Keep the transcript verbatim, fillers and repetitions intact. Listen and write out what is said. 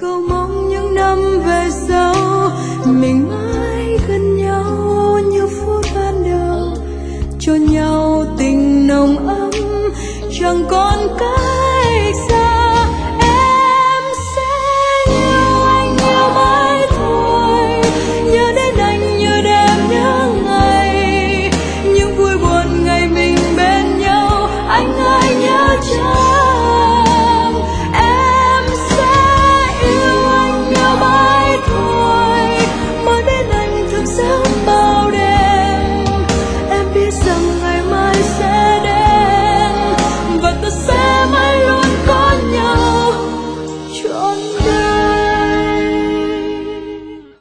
cầu mong những năm về sau mình mãi gần nhau như phút ban đầu, cho nhau tình nồng ấm chẳng còn cách.